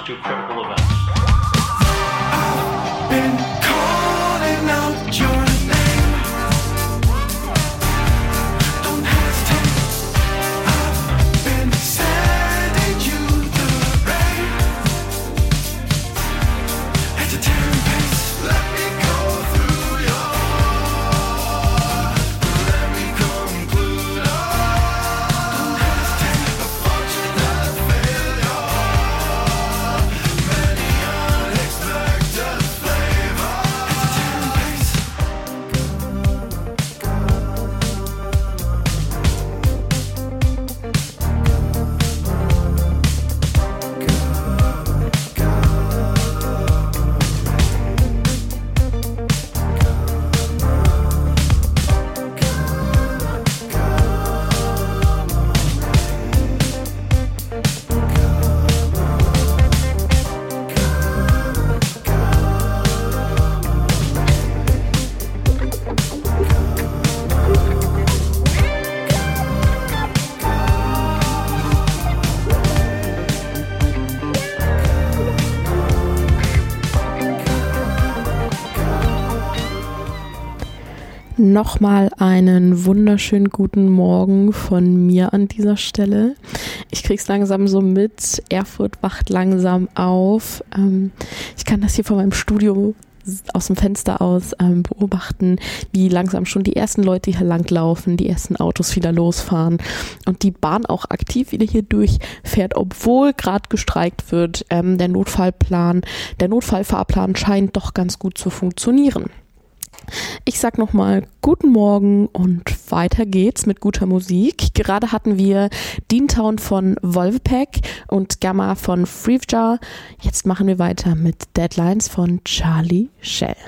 Speaker 5: to critical events.
Speaker 3: Been calling out your name. Don't hesitate. I've been sending you the rain. At a tearing pace, let me go through your. Let me conclude. Don't hesitate. A fortunate failure. Many unexpected flavor. At a tearing pace.
Speaker 4: Nochmal einen wunderschönen guten Morgen von mir an dieser Stelle. Ich krieg's langsam so mit. Erfurt wacht langsam auf. Ähm, ich kann das hier von meinem Studio aus dem Fenster aus ähm, beobachten, wie langsam schon die ersten Leute hier langlaufen, die ersten Autos wieder losfahren und die Bahn auch aktiv wieder hier durchfährt, obwohl gerade gestreikt wird. Ähm, der Notfallplan, der Notfallfahrplan scheint doch ganz gut zu funktionieren. Ich sag nochmal guten Morgen und weiter geht's mit guter Musik. Gerade hatten wir Deantown von Wolvepack und Gamma von Freejar. Jetzt machen wir weiter mit Deadlines von Charlie Shell.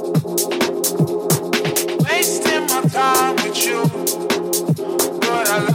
Speaker 3: Wasting my time with you, but I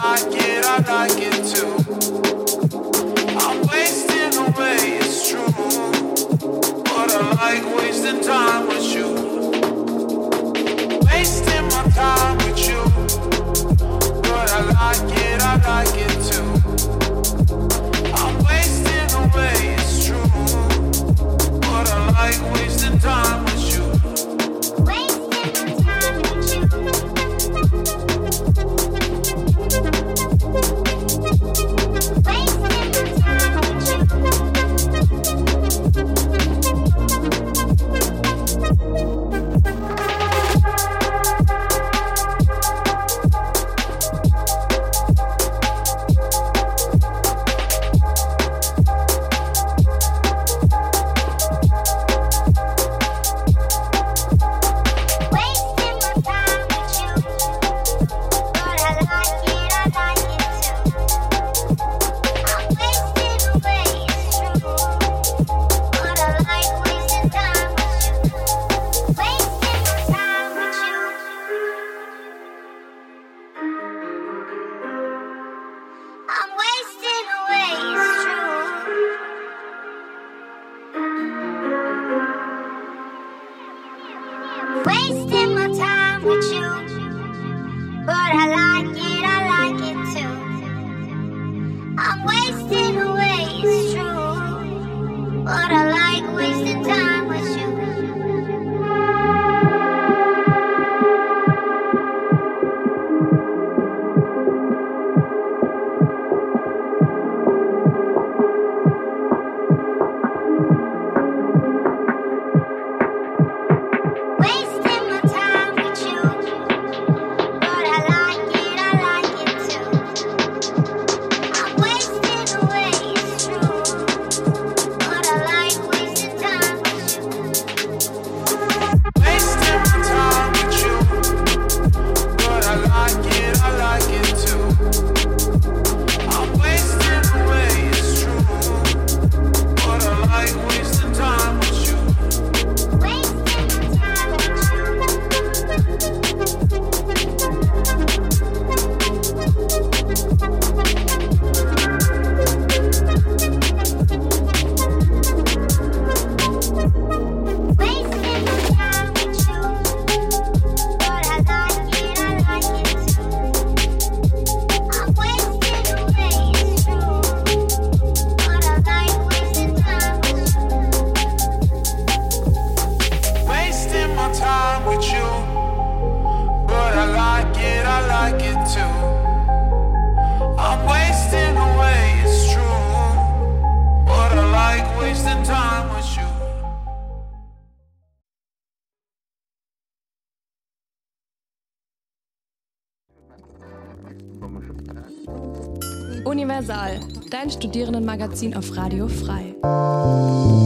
Speaker 5: Universal, dein Studierendenmagazin auf Radio Frei.